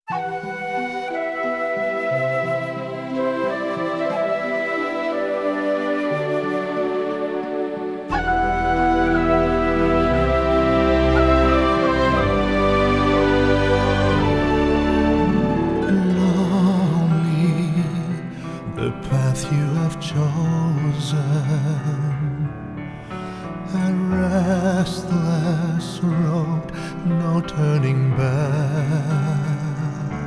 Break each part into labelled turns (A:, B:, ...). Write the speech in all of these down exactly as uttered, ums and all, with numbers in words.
A: The path you have chosen, a restless road, no turning back.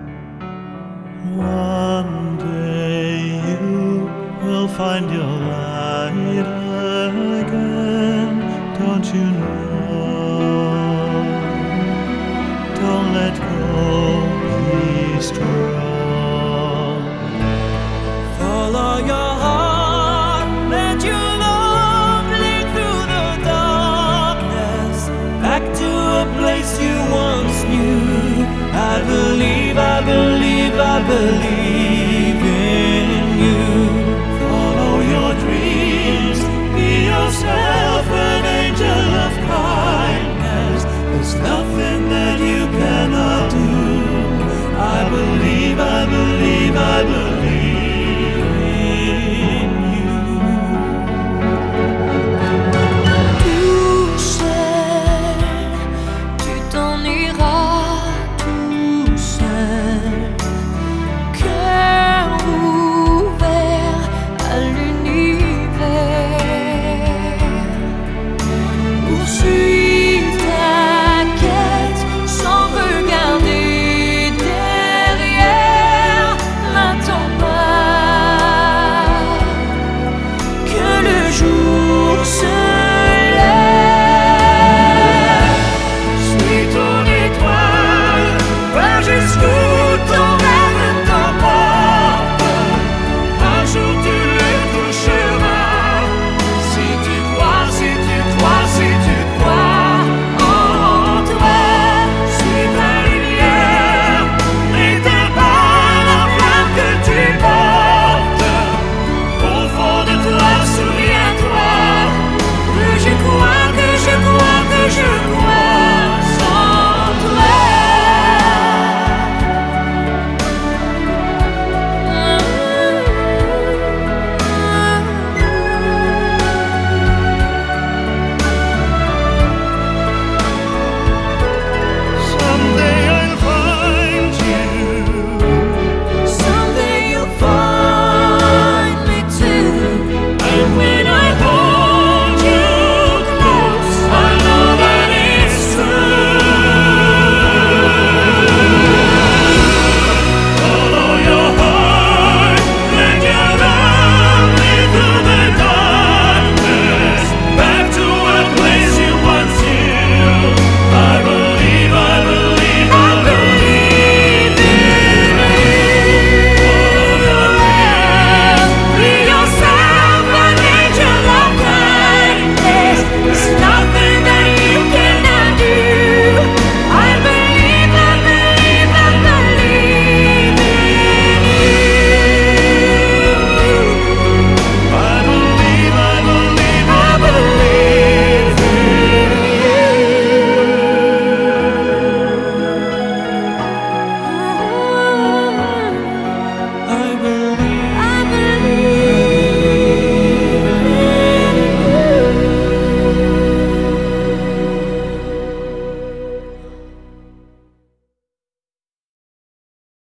B: One day you will find your light again, don't you know? Don't let go, be strong. Follow your heart, let your love lead through the darkness, back to a place you once knew. I believe, I believe, I believe.